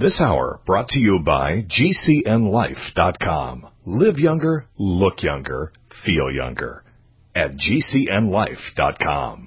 This hour brought to you by GCNLife.com. Live younger, look younger, feel younger. At GCNLife.com.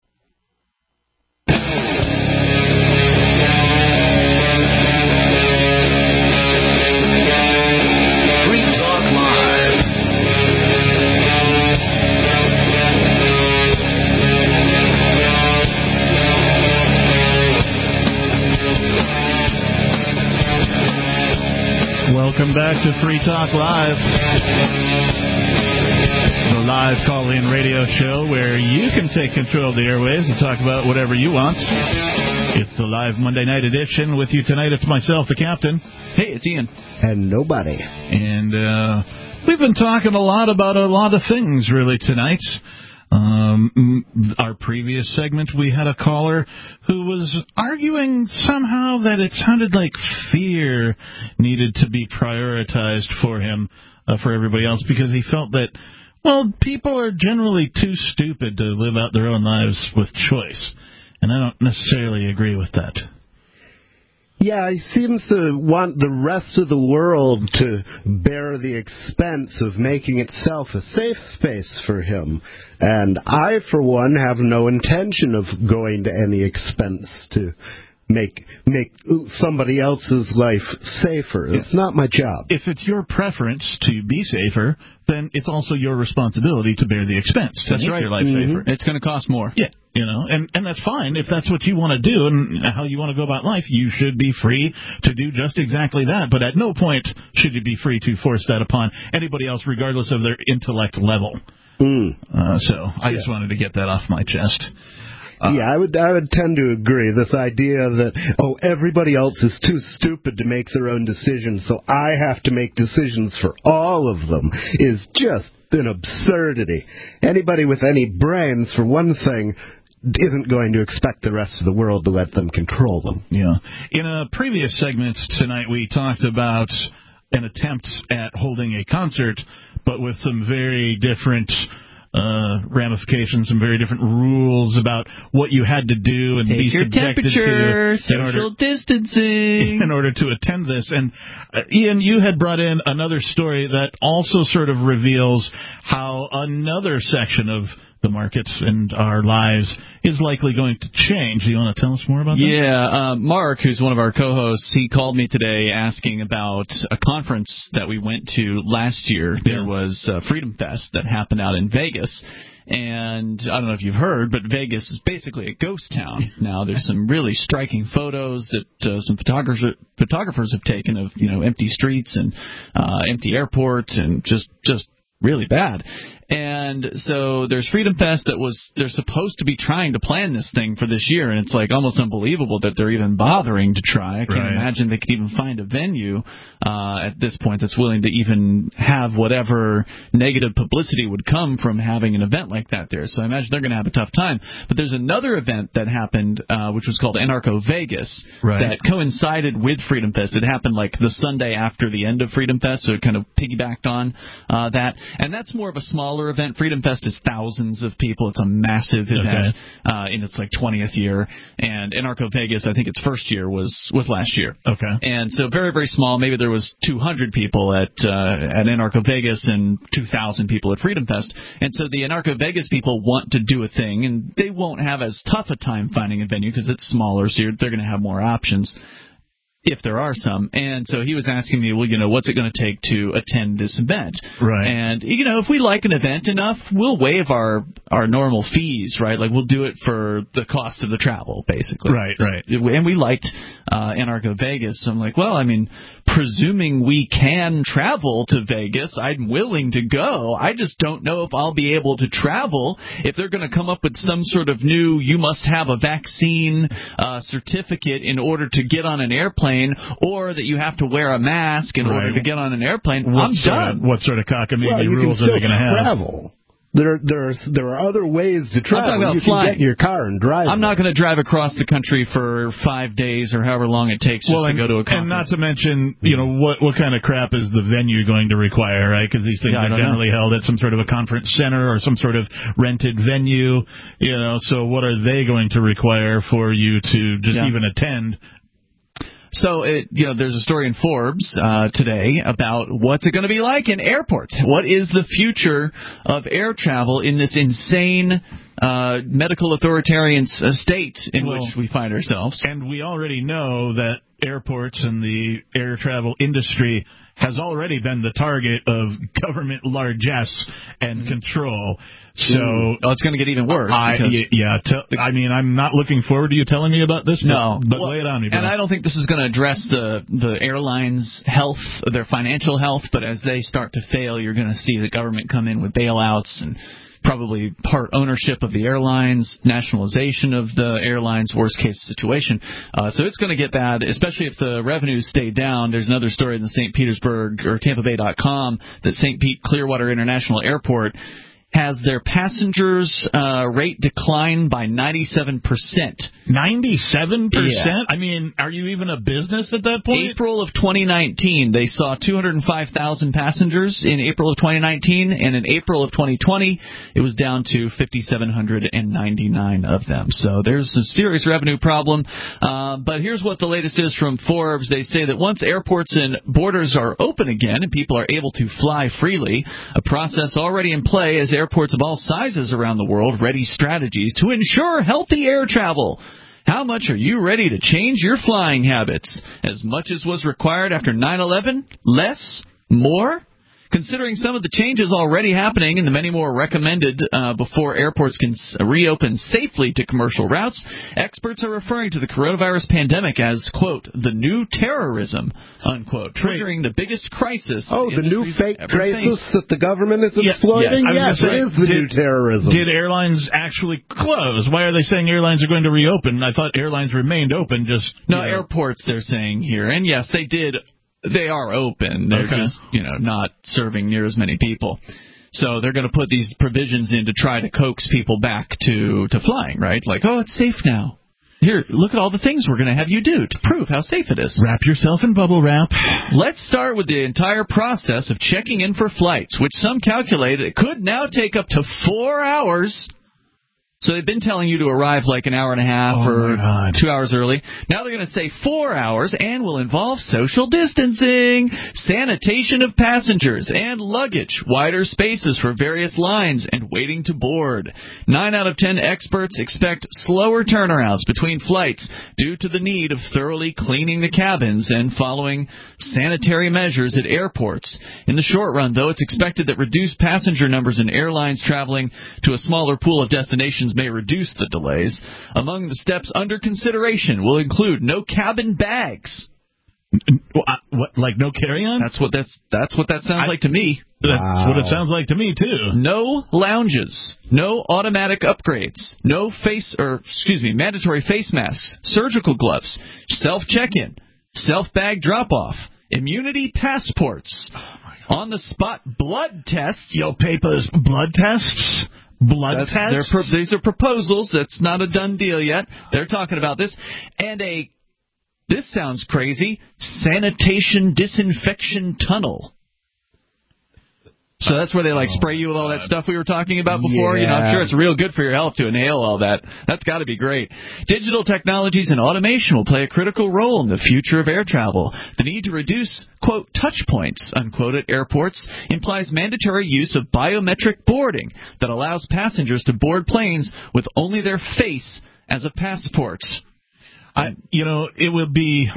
Welcome back to Free Talk Live, the live call-in radio show where you can take control of the airwaves and talk about whatever you want. It's the live Monday night edition. With you tonight, it's myself, the captain. Hey, it's Ian. And nobody. And we've been talking a lot about a lot of things, really, tonight. Our previous segment, we had a caller who was arguing somehow that it sounded like fear needed to be prioritized for him, for everybody else, because he felt that, well, people are generally too stupid to live out their own lives with choice. And I don't necessarily agree with that. Yeah, he seems to want the rest of the world to bear the expense of making itself a safe space for him. And I, for one, have no intention of going to any expense to make somebody else's life safer. It's not my job. If it's your preference to be safer, then it's also your responsibility to bear the expense to make your life safer. It's going to cost more. Yeah, and that's fine. If that's what you want to do and how you want to go about life, you should be free to do just exactly that. But at no point should you be free to force that upon anybody else, regardless of their intellect level. So I just wanted to get that off my chest. I would tend to agree. This idea that, everybody else is too stupid to make their own decisions, so I have to make decisions for all of them, is just an absurdity. Anybody with any brains, for one thing, isn't going to expect the rest of the world to let them control them. Yeah. In a previous segment tonight, we talked about an attempt at holding a concert, but with some very different ramifications, some very different rules about what you had to do and be subjected to social distancing in order to attend this. And Ian, you had brought in another story that also sort of reveals how another section of the market and our lives is likely going to change. Do you want to tell us more about that? Yeah, Mark, who's one of our co-hosts, he called me today asking about a conference that we went to last year. There was Freedom Fest that happened out in Vegas. And I don't know if you've heard, but Vegas is basically a ghost town. Now, there's some really striking photos that some photographers have taken of, empty streets and empty airports and just really bad. And so there's Freedom Fest they're supposed to be trying to plan this thing for this year, and it's like almost unbelievable that they're even bothering to try. I can't imagine they could even find a venue at this point that's willing to even have whatever negative publicity would come from having an event like that there. So I imagine they're going to have a tough time. But there's another event that happened, which was called Anarcho Vegas, that coincided with Freedom Fest. It happened like the Sunday after the end of Freedom Fest, so it kind of piggybacked on that. And that's more of a smaller event. Freedom Fest is thousands of people. It's a massive event in its 20th year. And Anarcho Vegas, I think its first year was last year. Okay. And so very, very small. Maybe there was 200 people at Anarcho Vegas and 2,000 people at Freedom Fest. And so the Anarcho Vegas people want to do a thing, and they won't have as tough a time finding a venue because it's smaller, so they're going to have more options, if there are some. And so he was asking me, what's it going to take to attend this event? Right. And, if we like an event enough, we'll waive our normal fees, right? Like, we'll do it for the cost of the travel, basically. Right. And we liked Anarcho Vegas, so I'm like, presuming we can travel to Vegas, I'm willing to go. I just don't know if I'll be able to travel if they're going to come up with some sort of new, you must have a vaccine certificate in order to get on an airplane, or that you have to wear a mask in order to get on an airplane. What sort of cockamamie rules are they going to have? Travel. There are other ways to travel. You can get in your car and drive. I'm not going to drive across the country for 5 days or however long it takes to go to a conference. And not to mention, what kind of crap is the venue going to require, right? Because these things are generally held at some sort of a conference center or some sort of rented venue. So what are they going to require for you to just even attend? So, there's a story in Forbes today about what's it going to be like in airports. What is the future of air travel in this insane medical authoritarian state in which we find ourselves? And we already know that airports and the air travel industry has already been the target of government largesse and control. So it's going to get even worse. I'm not looking forward to you telling me about this. But lay it on me, bro. And I don't think this is going to address the airlines' health, their financial health. But as they start to fail, you're going to see the government come in with bailouts and probably part ownership of the airlines, nationalization of the airlines, worst case situation. So it's going to get bad, especially if the revenues stay down. There's another story in the St. Petersburg or TampaBay.com that St. Pete Clearwater International Airport has their passengers rate decline by 97%. 97%? Yeah. I mean, are you even a business at that point? April of 2019, they saw 205,000 passengers in April of 2019, and in April of 2020, it was down to 5,799 of them. So there's a serious revenue problem. But here's what the latest is from Forbes. They say that once airports and borders are open again and people are able to fly freely, a process already in play as airports of all sizes around the world ready strategies to ensure healthy air travel. How much are you ready to change your flying habits? As much as was required after 9/11? Less? More? Considering some of the changes already happening and the many more recommended before airports can reopen safely to commercial routes, experts are referring to the coronavirus pandemic as, quote, the new terrorism, unquote, triggering the biggest crisis. Oh, the new fake crisis that the government is exploiting? Yes, it is the new terrorism. Did airlines actually close? Why are they saying airlines are going to reopen? I thought airlines remained open. Airports, they're saying here. And yes, they did. They are open. They're just, not serving near as many people. So they're going to put these provisions in to try to coax people back to flying, right? Like, oh, it's safe now. Here, look at all the things we're going to have you do to prove how safe it is. Wrap yourself in bubble wrap. Let's start with the entire process of checking in for flights, which some calculate it could now take up to 4 hours. So they've been telling you to arrive like an hour and a half or 2 hours early. Now they're going to say 4 hours and will involve social distancing, sanitation of passengers and luggage, wider spaces for various lines, and waiting to board. 9 out of 10 experts expect slower turnarounds between flights due to the need of thoroughly cleaning the cabins and following sanitary measures at airports. In the short run, though, it's expected that reduced passenger numbers in airlines traveling to a smaller pool of destinations may reduce the delays. Among the steps under consideration will include no cabin bags. What, like no carry-on? That's what that sounds like to me. That's what it sounds like to me too. No lounges, no automatic upgrades, no mandatory face masks, surgical gloves, self check-in, self bag drop-off, immunity passports, on the spot blood tests. Your papers, blood tests. Blood tests? These are proposals. That's not a done deal yet. They're talking about this. And this sounds crazy, sanitation disinfection tunnel. So that's where they spray you with all that stuff we were talking about before. Yeah. I'm sure it's real good for your health to inhale all that. That's got to be great. Digital technologies and automation will play a critical role in the future of air travel. The need to reduce, quote, touch points, unquote, at airports implies mandatory use of biometric boarding that allows passengers to board planes with only their face as a passport. It would be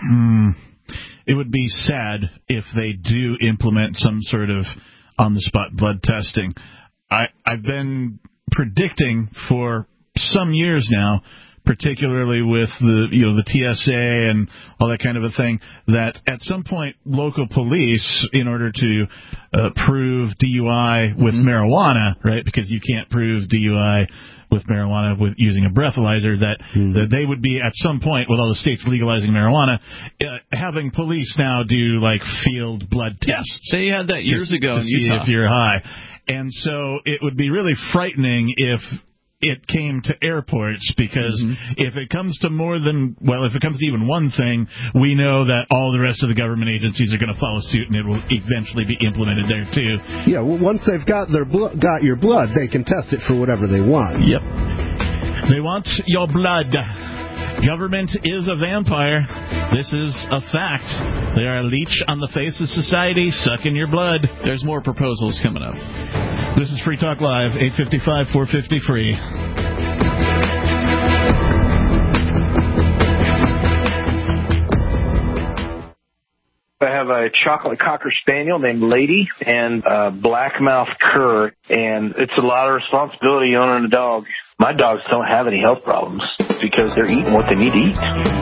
sad if they do implement some sort of on-the-spot blood testing. I've been predicting for some years now, particularly with the TSA and all that kind of a thing, that at some point local police, in order to prove DUI with marijuana, right, because you can't prove DUI with marijuana with using a breathalyzer, that they would be at some point, with all the states legalizing marijuana, having police now do field blood tests. They had that years ago to in see Utah. if you're high. And so it would be really frightening if it came to airports, because if it comes to even one thing, we know that all the rest of the government agencies are going to follow suit, and it will eventually be implemented there too. Yeah, well, once they've got your blood, they can test it for whatever they want. Yep. They want your blood. Government is a vampire. This is a fact. They are a leech on the face of society, sucking your blood. There's more proposals coming up. This is Free Talk Live, 855-450-FREE. I have a chocolate cocker spaniel named Lady and a blackmouth cur, and it's a lot of responsibility owning a dog. My dogs don't have any health problems because they're eating what they need to eat.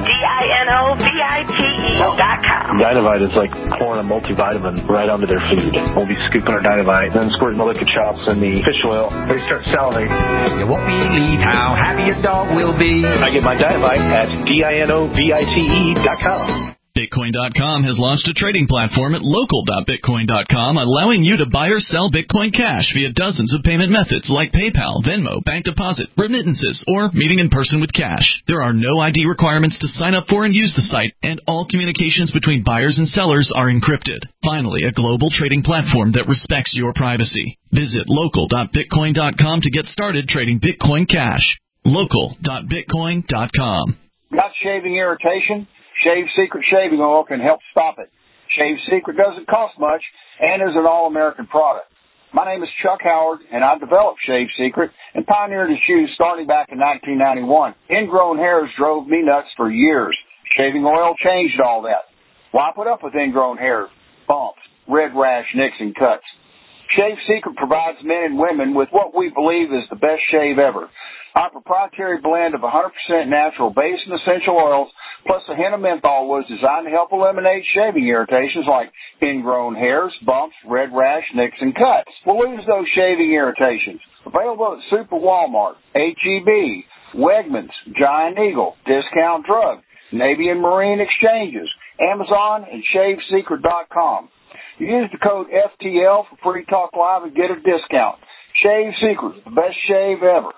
DINOVITE.com. Dinovite is like pouring a multivitamin right onto their food. We'll be scooping our Dinovite, then squirting the liquid chops in the fish oil. They start salivating. You won't believe how happy your dog will be. I get my Dinovite at DINOVITE.com. Bitcoin.com has launched a trading platform at local.bitcoin.com, allowing you to buy or sell Bitcoin Cash via dozens of payment methods like PayPal, Venmo, bank deposit, remittances, or meeting in person with cash. There are no ID requirements to sign up for and use the site, and all communications between buyers and sellers are encrypted. Finally, a global trading platform that respects your privacy. Visit local.bitcoin.com to get started trading Bitcoin Cash. Local.bitcoin.com. Got shaving irritation? Shave Secret Shaving Oil can help stop it. Shave Secret doesn't cost much and is an all-American product. My name is Chuck Howard, and I developed Shave Secret and pioneered its use starting back in 1991. Ingrown hairs drove me nuts for years. Shaving oil changed all that. Why put up with ingrown hair, bumps, red rash, nicks, and cuts? Shave Secret provides men and women with what we believe is the best shave ever. Our proprietary blend of 100% natural base and essential oils plus a hint of menthol was designed to help eliminate shaving irritations like ingrown hairs, bumps, red rash, nicks, and cuts. We'll lose those shaving irritations. Available at Super Walmart, H-E-B, Wegmans, Giant Eagle, Discount Drug, Navy and Marine Exchanges, Amazon, and ShaveSecret.com. Use the code FTL for Free Talk Live and get a discount. Shave Secret, the best shave ever.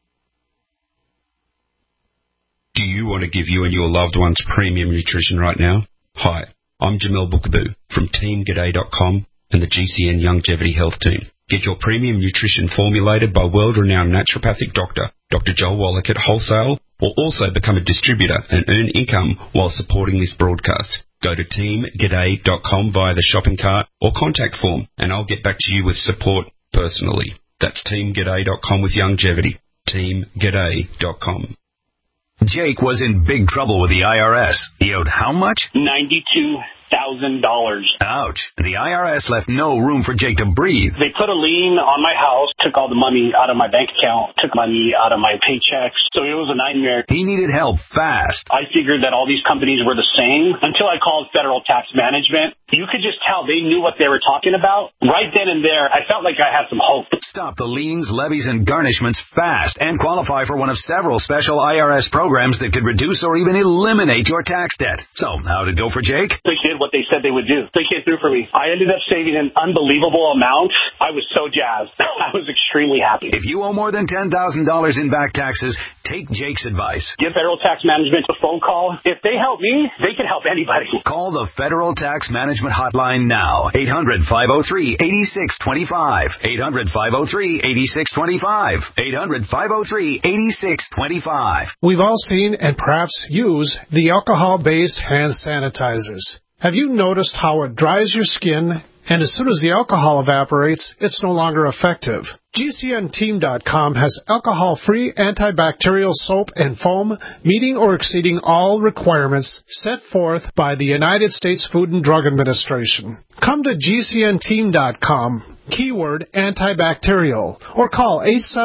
Do you want to give you and your loved ones premium nutrition right now? Hi, I'm Jamel Bookaboo from TeamGaday.com and the GCN Longevity Health Team. Get your premium nutrition formulated by world-renowned naturopathic doctor, Dr. Joel Wallach at Wholesale, or also become a distributor and earn income while supporting this broadcast. Go to TeamGaday.com via the shopping cart or contact form, and I'll get back to you with support personally. That's TeamGaday.com with longevity. TeamGaday.com. Jake was in big trouble with the IRS. He owed how much? $92,000. Ouch. The IRS left no room for Jake to breathe. They put a lien on my house, took all the money out of my bank account, took money out of my paychecks. So it was a nightmare. He needed help fast. I figured that all these companies were the same until I called Federal Tax Management. You could just tell they knew what they were talking about. Right then and there, I felt like I had some hope. Stop the liens, levies, and garnishments fast and qualify for one of several special IRS programs that could reduce or even eliminate your tax debt. So, how did it go for Jake? They did what they said they would do. They came through for me. I ended up saving an unbelievable amount. I was so jazzed. I was extremely happy. If you owe more than $10,000 in back taxes, take Jake's advice. Give Federal Tax Management a phone call. If they help me, they can help anybody. Call the Federal Tax Management Hotline now. 800-503-8625. 800-503-8625. 800-503-8625. We've all seen and perhaps use the alcohol-based hand sanitizers. Have you noticed how it dries your skin, and as soon as the alcohol evaporates, it's no longer effective? GCNteam.com has alcohol-free antibacterial soap and foam meeting or exceeding all requirements set forth by the United States Food and Drug Administration. Come to GCNteam.com, keyword antibacterial, or call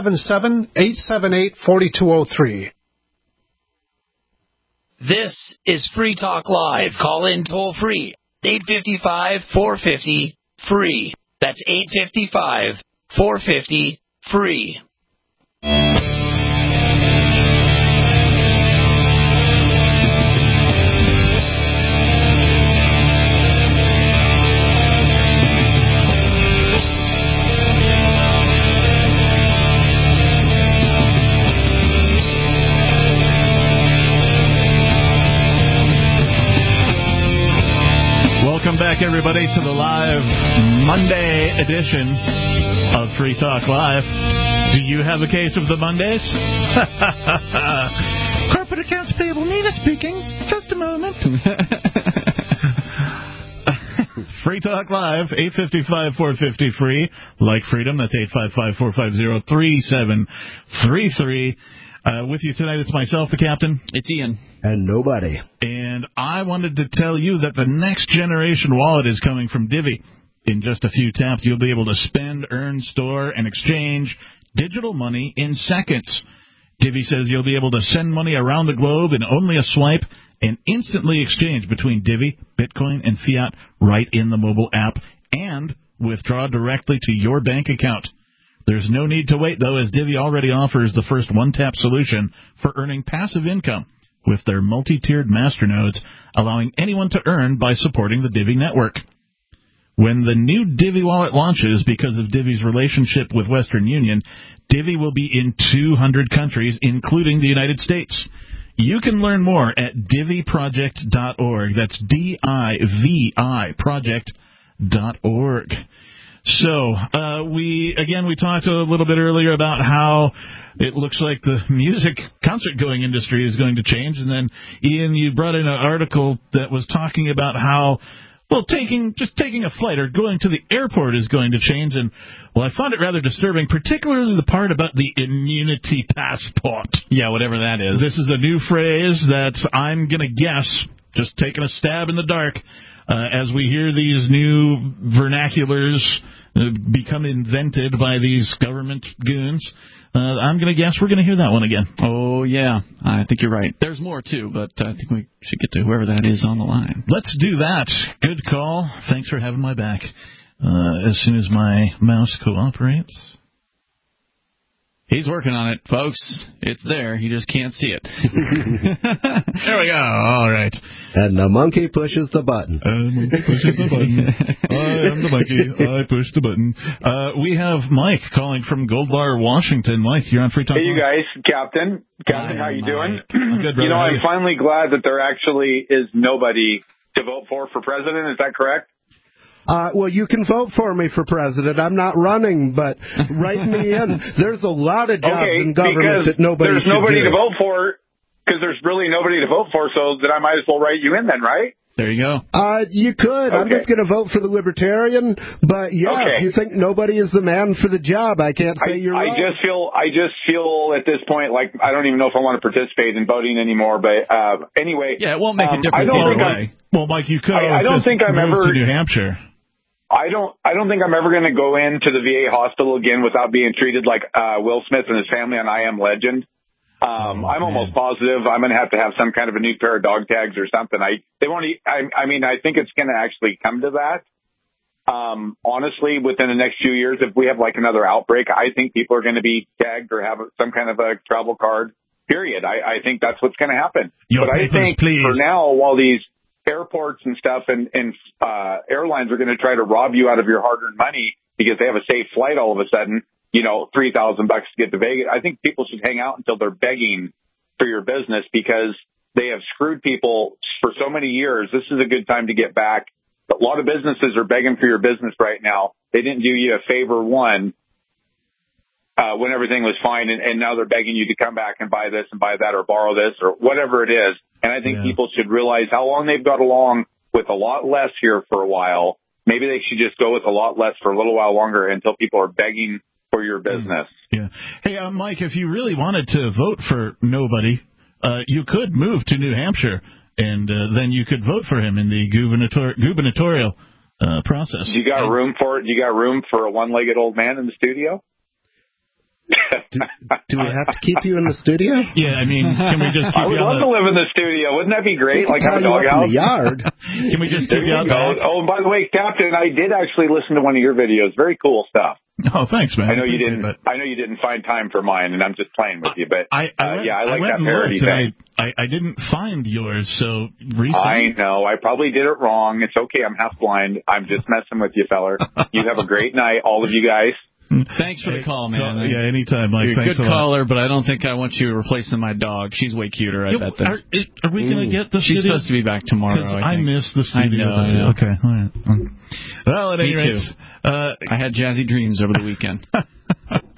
877-878-4203. This is Free Talk Live. Call in toll free. 855-450-FREE. That's 855-450-FREE. Welcome back, everybody, to the live Monday edition of Free Talk Live. Do you have a case of the Mondays? Corporate Accounts Payable, Neva speaking. Just a moment. Free Talk Live, 855-450-FREE. Like Freedom, that's 855-450-3733. With you tonight, it's myself, the Captain. It's Ian. And nobody. And I wanted to tell you that the next generation wallet is coming from Divvy. In just a few taps, you'll be able to spend, earn, store, and exchange digital money in seconds. Divvy says you'll be able to send money around the globe in only a swipe and instantly exchange between Divvy, Bitcoin, and fiat right in the mobile app and withdraw directly to your bank account. There's no need to wait, though, as Divvy already offers the first one-tap solution for earning passive income with their multi-tiered masternodes, allowing anyone to earn by supporting the Divvy network. When the new Divvy wallet launches, because of Divvy's relationship with Western Union, Divvy will be in 200 countries, including the United States. You can learn more at DivvyProject.org. That's D-I-V-I project.org. So, we talked a little bit earlier about how it looks like the music concert-going industry is going to change. And then, Ian, you brought in an article that was talking about how, well, taking a flight or going to the airport is going to change. And, well, I found it rather disturbing, particularly the part about the immunity passport. Yeah, whatever that is. This is a new phrase that I'm going to guess, just taking a stab in the dark, as we hear these new vernaculars become invented by these government goons. I'm going to guess we're going to hear that one again. Oh, yeah. I think you're right. There's more, too, but I think we should get to whoever that is on the line. Let's do that. Good call. Thanks for having my back. As soon as my mouse cooperates. He's working on it, folks. It's there. You just can't see it. There we go. All right. And the monkey pushes the button. I am the monkey. I push the button. We have Mike calling from Gold Bar, Washington. Mike, you're on Free Talk. Hey, you guys. Captain, how you doing? I'm good, brother. I'm finally glad that there actually is nobody to vote for president. Is that correct? Well, you can vote for me for president. I'm not running, but write me in. There's a lot of jobs in government that nobody there's should nobody do. to vote for, because there's really nobody to vote for, so then I might as well write you in then, right? There you go. You could. I'm just going to vote for the Libertarian, but if you think nobody is the man for the job, I can't say you're wrong. I just feel at this point like I don't even know if I want to participate in voting anymore. But anyway, yeah, it won't make a difference either way. Well, Mike, you could. I don't think I'm ever to New Hampshire. I don't think I'm ever going to go into the VA hospital again without being treated like Will Smith and his family on I Am Legend. I'm almost positive I'm going to have some kind of a new pair of dog tags or something. I think it's going to actually come to that. Honestly, within the next few years, if we have like another outbreak, I think people are going to be tagged or have some kind of a travel card, period. I think that's what's going to happen. But I think for now, while these airports and stuff and airlines are going to try to rob you out of your hard-earned money because they have a safe flight all of a sudden, $3,000 to get to Vegas. I think people should hang out until they're begging for your business because they have screwed people for so many years. This is a good time to get back. A lot of businesses are begging for your business right now. They didn't do you a favor when everything was fine, and now they're begging you to come back and buy this and buy that or borrow this or whatever it is. And I think people should realize how long they've got along with a lot less here for a while. Maybe they should just go with a lot less for a little while longer until people are begging for your business. Yeah. Hey, Mike, if you really wanted to vote for nobody, you could move to New Hampshire, and then you could vote for him in the gubernatorial process. You got room for it? You got room for a one-legged old man in the studio? Do we have to keep you in the studio? Yeah, I mean, can we just keep I would love to live in the studio. Wouldn't that be great? Like have a doghouse? In the yard. Can we just keep you out back? Oh, and by the way, Captain, I did actually listen to one of your videos. Very cool stuff. Oh, thanks, man. I know you didn't find time for mine, and I'm just playing with you. But I like that parody thing. I didn't find yours, so recently. I know. I probably did it wrong. It's okay. I'm half blind. I'm just messing with you, feller. You have a great night, all of you guys. Thanks for the call, man. Yeah, anytime, Mike. You're a Thanks good caller, but I don't think I want you replacing my dog. She's way cuter, I bet. Are we going to get the She's studio? supposed to be back tomorrow, I think. I missed the studio. I know. Okay, all right. Well, at any rate, I had jazzy dreams over the weekend.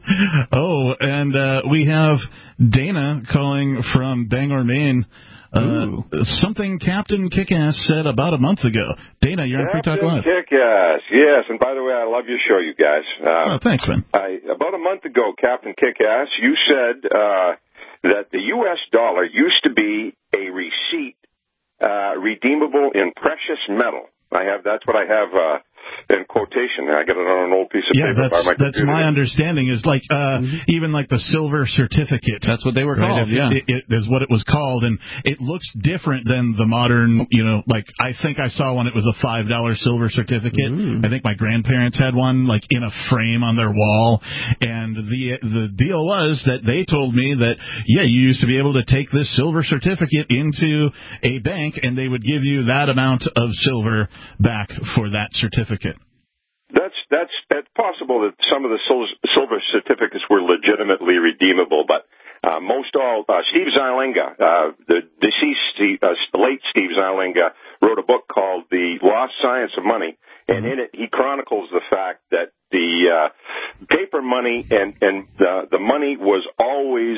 Oh, and we have Dana calling from Bangor, Maine. Something Captain Kickass said about a month ago. Dana, you're on Free Talk Live. Captain Kickass, yes. And by the way, I love your show, you guys. Thanks, man. About a month ago, Captain Kickass, you said that the U.S. dollar used to be a receipt redeemable in precious metal. That's what I have in quotation. I got it on an old piece of paper by my computer. That's my understanding. Is like even like the silver certificate. That's what they were called. It is what it was called, and it looks different than the modern. Like I think I saw one. It was a $5 silver certificate. I think my grandparents had one, like in a frame on their wall. And the deal was that they told me that you used to be able to take this silver certificate into a bank, and they would give you that amount of silver back for that certificate. That's possible that some of the silver certificates were legitimately redeemable, but most all Steve Zylinga, the deceased late Steve Zylinga, wrote a book called The Lost Science of Money, and in it he chronicles the fact that the paper money and the money was always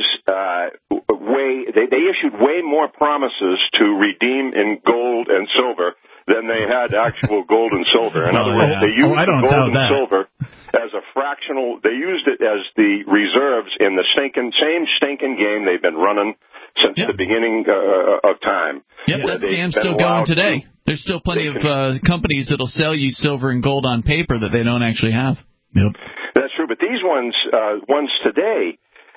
they issued way more promises to redeem in gold and silver than they had actual gold and silver. In other words, they used gold and silver as a fractional. They used it as the reserves in the same stinking game they've been running since the beginning of time. That scam's still going today. There's still plenty of companies that'll sell you silver and gold on paper that they don't actually have. That's true, but these ones today.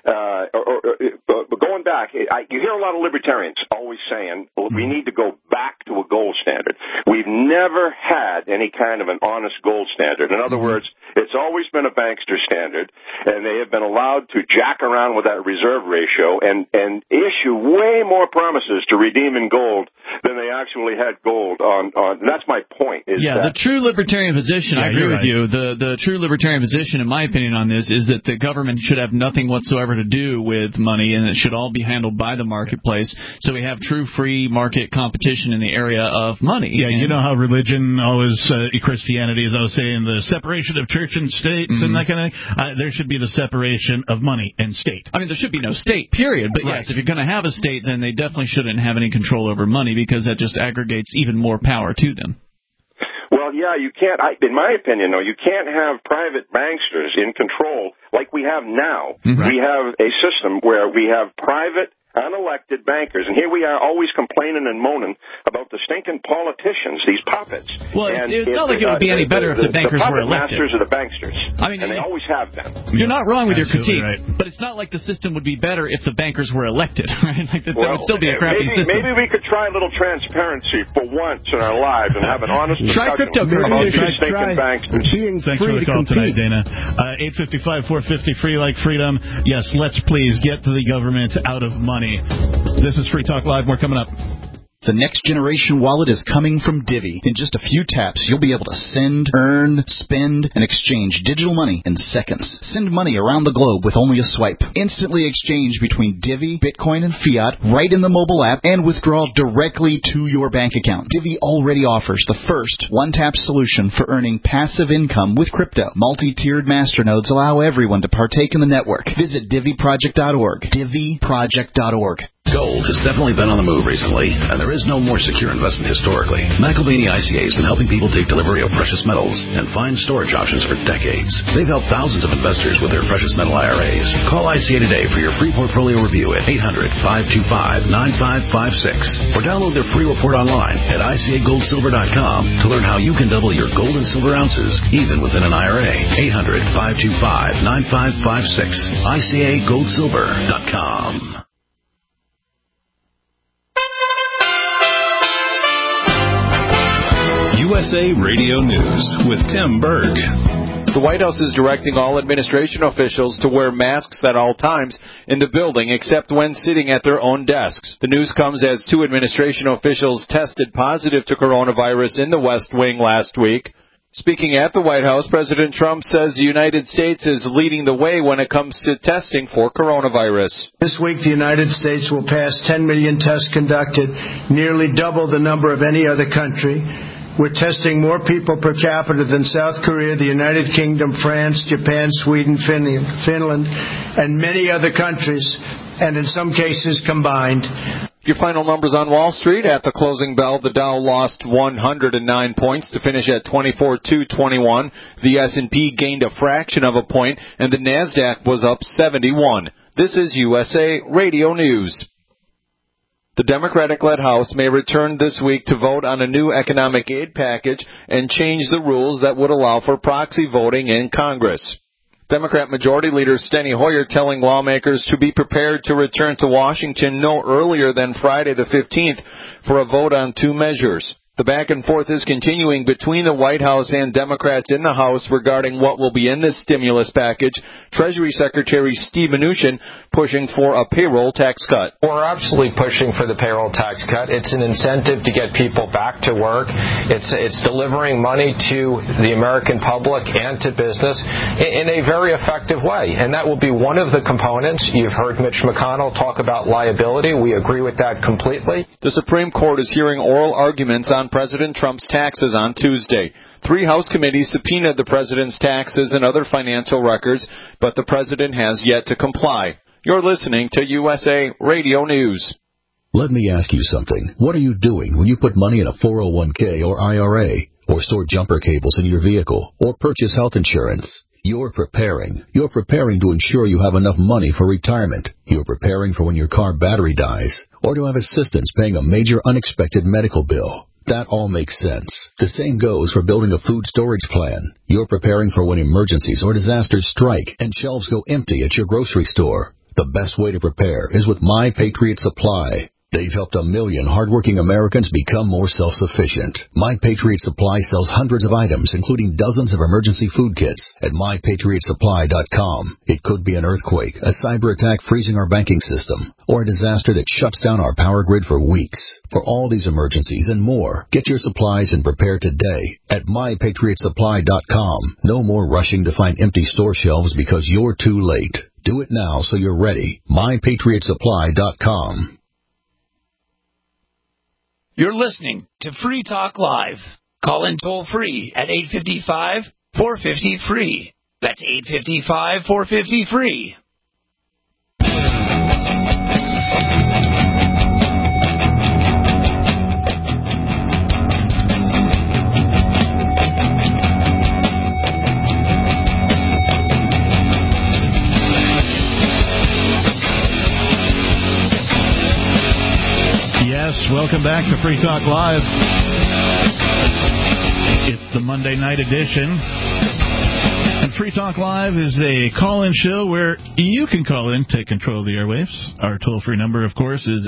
Going back, you hear a lot of libertarians always saying, we need to go back to a gold standard. We've never had any kind of an honest gold standard. In other words, it's always been a bankster standard, and they have been allowed to jack around with that reserve ratio and issue way more promises to redeem in gold than they actually had gold on. And that's my point. The true libertarian position, I agree with you, the true libertarian position, in my opinion on this, is that the government should have nothing whatsoever to do with money, and it should all be handled by the marketplace, so we have true free market competition in the area of money. You know how religion always, Christianity is always saying the separation of church and state and that kind of thing. There should be the separation of money and state. I mean, there should be no state, period, but yes, if you're going to have a state, then they definitely shouldn't have any control over money, because that just aggregates even more power to them. Well, you can't, in my opinion, though, you can't have private banksters in control like we have now. We have a system where we have private, unelected bankers, and here we are always complaining and moaning about the stinking politicians, these puppets. Well, it's not like it would be any better if the bankers were elected. The puppet masters are the banksters, and they always have been. You're not wrong with your critique, but it's not like the system would be better if the bankers were elected, right? Like that would still be a crappy system. Maybe we could try a little transparency for once in our lives and have an honest discussion about these stinking banksters. Thanks for the call tonight, Dana. 855-450 free like freedom. Yes, let's please get the government out of money. This is Free Talk Live. More coming up. The next generation wallet is coming from Divvy. In just a few taps, you'll be able to send, earn, spend, and exchange digital money in seconds. Send money around the globe with only a swipe. Instantly exchange between Divvy, Bitcoin, and fiat right in the mobile app, and withdraw directly to your bank account. Divvy already offers the first one-tap solution for earning passive income with crypto. Multi-tiered masternodes allow everyone to partake in the network. Visit DivvyProject.org. DivvyProject.org. Gold has definitely been on the move recently, and there is no more secure investment historically. McElvaney ICA has been helping people take delivery of precious metals and find storage options for decades. They've helped thousands of investors with their precious metal IRAs. Call ICA today for your free portfolio review at 800-525-9556 or download their free report online at ICAGoldSilver.com to learn how you can double your gold and silver ounces even within an IRA. 800-525-9556. ICAGoldSilver.com. USA Radio News with Tim Berg. The White House is directing all administration officials to wear masks at all times in the building except when sitting at their own desks. The news comes as 2 administration officials tested positive to coronavirus in the West Wing last week. Speaking at the White House, President Trump says the United States is leading the way when it comes to testing for coronavirus. This week, the United States will pass 10 million tests conducted, nearly double the number of any other country. we're testing more people per capita than South Korea, the United Kingdom, France, Japan, Sweden, Finland, and many other countries, and in some cases combined. Your final numbers on Wall Street. At the closing bell, the Dow lost 109 points to finish at 24,221. The S&P gained a fraction of a point, and the NASDAQ was up 71. This is USA Radio News. The Democratic-led House may return this week to vote on a new economic aid package and change the rules that would allow for proxy voting in Congress. Democrat Majority Leader Steny Hoyer telling lawmakers to be prepared to return to Washington no earlier than Friday the 15th for a vote on two measures. The back and forth is continuing between the White House and Democrats in the House regarding what will be in this stimulus package. Treasury Secretary Steve Mnuchin pushing for a payroll tax cut. We're absolutely pushing for the payroll tax cut. It's an incentive to get people back to work. It's delivering money to the American public and to business in a very effective way. And that will be one of the components. You've heard Mitch McConnell talk about liability. We agree with that completely. The Supreme Court is hearing oral arguments on President Trump's taxes on Tuesday. 3 House committees subpoenaed the president's taxes and other financial records, but the president has yet to comply. You're listening to USA Radio News. Let me ask you something. What are you doing when you put money in a 401k or IRA, or store jumper cables in your vehicle, or purchase health insurance? You're preparing. You're preparing to ensure you have enough money for retirement. You're preparing for when your car battery dies, or to have assistance paying a major unexpected medical bill. That all makes sense. The same goes for building a food storage plan. You're preparing for when emergencies or disasters strike and shelves go empty at your grocery store. The best way to prepare is with My Patriot Supply. They've helped 1 million hardworking Americans become more self-sufficient. My Patriot Supply sells hundreds of items, including dozens of emergency food kits at MyPatriotSupply.com. It could be an earthquake, a cyber attack freezing our banking system, or a disaster that shuts down our power grid for weeks. For all these emergencies and more, get your supplies and prepare today at MyPatriotSupply.com. No more rushing to find empty store shelves because you're too late. Do it now so you're ready. MyPatriotSupply.com. You're listening to Free Talk Live. Call in toll free at 855-450-FREE. That's 855-450-FREE. Welcome back to Free Talk Live. It's the Monday night edition. And Free Talk Live is a call-in show where you can call in, take control of the airwaves. Our toll-free number, of course, is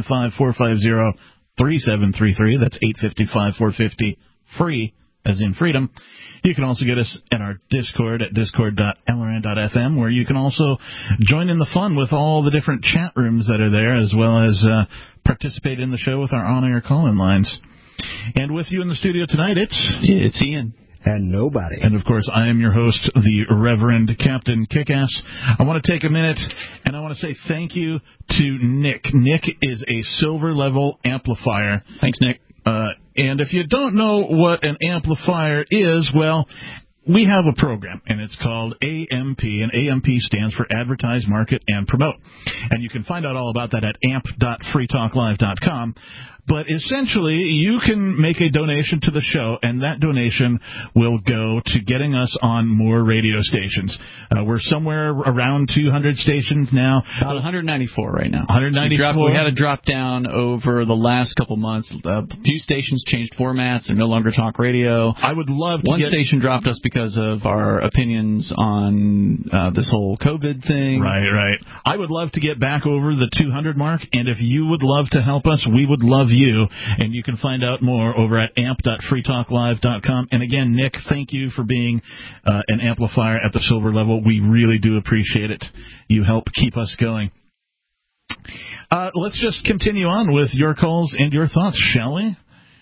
855-450-3733. That's 855-450-FREE, as in freedom. You can also get us at our Discord at discord.lrn.fm, where you can also join in the fun with all the different chat rooms that are there, as well as participate in the show with our on-air call-in lines. And with you in the studio tonight, it's Ian. And nobody. And, of course, I am your host, the Reverend Captain Kickass. I want to take a minute, and I want to say thank you to Nick. Nick is a silver-level amplifier. Thanks, Nick. And if you don't know what an amplifier is, well, we have a program, and it's called AMP, and AMP stands for Advertise, Market, and Promote. And you can find out all about that at amp.freetalklive.com. But essentially, you can make a donation to the show, and that donation will go to getting us on more radio stations. We're somewhere around 200 stations now. About 194 right now. 194. We had a drop down over the last couple months. A few stations changed formats and no longer talk radio. I would love to One station dropped us because of our opinions on this whole COVID thing. Right. I would love to get back over the 200 mark, and if you would love to help us, we would love you, and you can find out more over at amp.freetalklive.com. And again, Nick, thank you for being an amplifier at the silver level. We really do appreciate it. You help keep us going. Let's just continue on with your calls and your thoughts, shall we?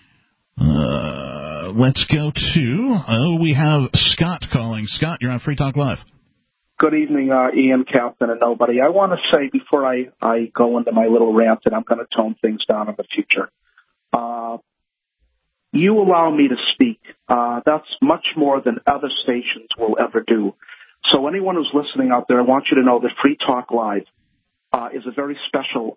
Let's go to, we have Scott calling. Scott, you're on Free Talk Live. Good evening, Ian, Captain, and nobody. I want to say before I go into my little rant that I'm going to tone things down in the future. you allow me to speak. That's much more than other stations will ever do. So anyone who's listening out there, I want you to know that Free Talk Live is a very special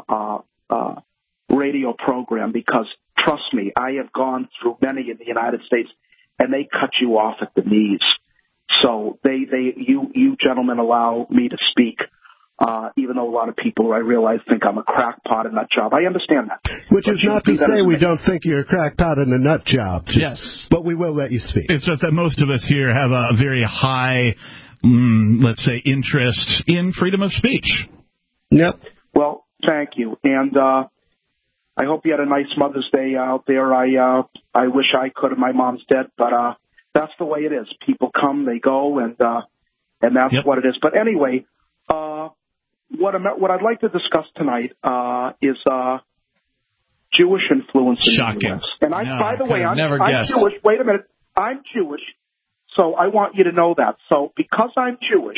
radio program because, trust me, I have gone through many in the United States, and they cut you off at the knees. So you gentlemen allow me to speak, even though a lot of people, I realize, think I'm a crackpot in that job. I understand that. Which is not to say we don't think you're a crackpot in a nut job. Yes. But we will let you speak. It's just that most of us here have a very high, let's say, interest in freedom of speech. Yep. Well, thank you. And I hope you had a nice Mother's Day out there. I wish I could, and my mom's dead, but that's the way it is. People come, they go, and that's what it is. But anyway, what I'd like to discuss tonight is Jewish influence in the U.S. And by the way, I'm Jewish. Wait a minute. I'm Jewish, so I want you to know that. So because I'm Jewish,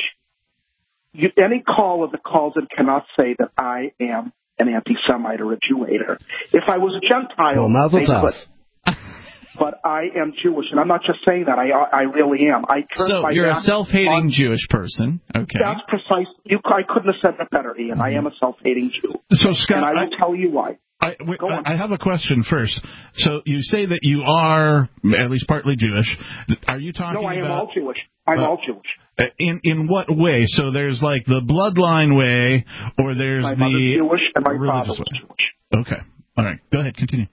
any caller that calls in cannot say that I am an anti-Semite or a Jew hater. If I was a Gentile, they could. But I am Jewish, and I'm not just saying that. I really am. So you're a self-hating Jewish person. Okay. That's precise. I couldn't have said that better, Ian. I am a self-hating Jew. So, Scott, and I will tell you why. I have a question first. So you say that you are at least partly Jewish. Are you talking about... No, I am all Jewish. I'm all Jewish. In what way? So there's like the bloodline way, or there's my mother's Jewish and my father was Jewish. Okay. All right. Go ahead. Continue.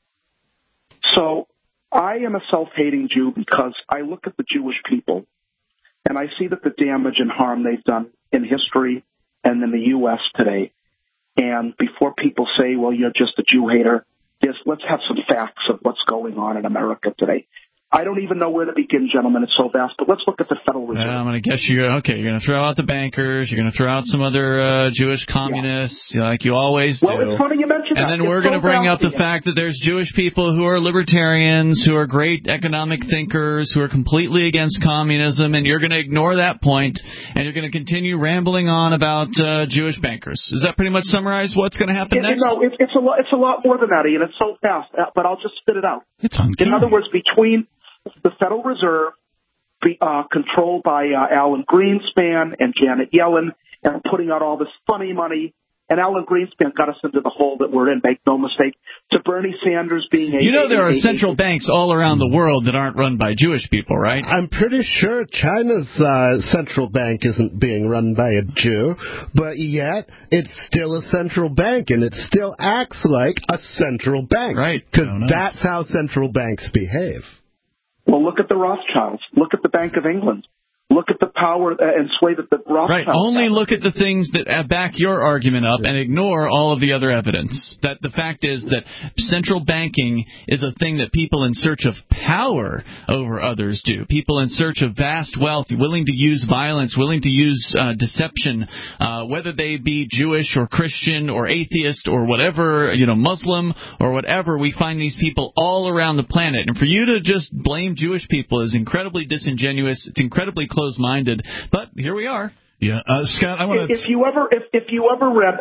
So I am a self-hating Jew because I look at the Jewish people and I see that the damage and harm they've done in history and in the U.S. today. And before people say, well, you're just a Jew hater, let's have some facts of what's going on in America today. I don't even know where to begin, gentlemen. It's so vast. But let's look at the Federal Reserve. I'm going to guess you're going to throw out the bankers. You're going to throw out some other Jewish communists, like you always do. Well, it's funny you mentioned that. And then we're going to bring up the fact that there's Jewish people who are libertarians, who are great economic thinkers, who are completely against communism, and you're going to ignore that point, and you're going to continue rambling on about Jewish bankers. Does that pretty much summarize what's going to happen next? No, it's a lot more than that, Ian. It's so fast, but I'll just spit it out. It's uncanny. In other words, between the Federal Reserve, controlled by Alan Greenspan and Janet Yellen, and putting out all this funny money. And Alan Greenspan got us into the hole that we're in, make no mistake, to Bernie Sanders being there are central banks all around the world that aren't run by Jewish people, right? I'm pretty sure China's central bank isn't being run by a Jew, but yet it's still a central bank, and it still acts like a central bank. Right. Because that's how central banks behave. Well, look at the Rothschilds. Look at the Bank of England. Look at the power and sway that the Rothschilds Right. Only look at the things that back your argument up and ignore all of the other evidence. That the fact is that central banking is a thing that people in search of power over others do. People in search of vast wealth, willing to use violence, willing to use deception, whether they be Jewish or Christian or atheist or whatever, Muslim or whatever. We find these people all around the planet. And for you to just blame Jewish people is incredibly disingenuous. It's incredibly close-minded, but here we are. Yeah, Scott, I want to. If you ever read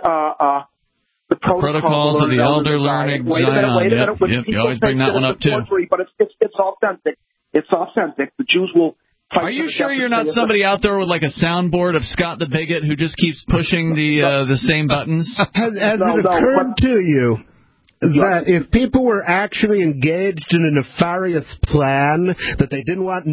the Protocols of the Elder Learning Zion, wait a minute. Yep, you always bring that one up too. Forgery, but it's authentic. It's authentic. The Jews will. Are you sure you're not somebody out there with like a soundboard of Scott the Bigot who just keeps pushing the same buttons? Has it occurred to you that if people were actually engaged in a nefarious plan that they didn't want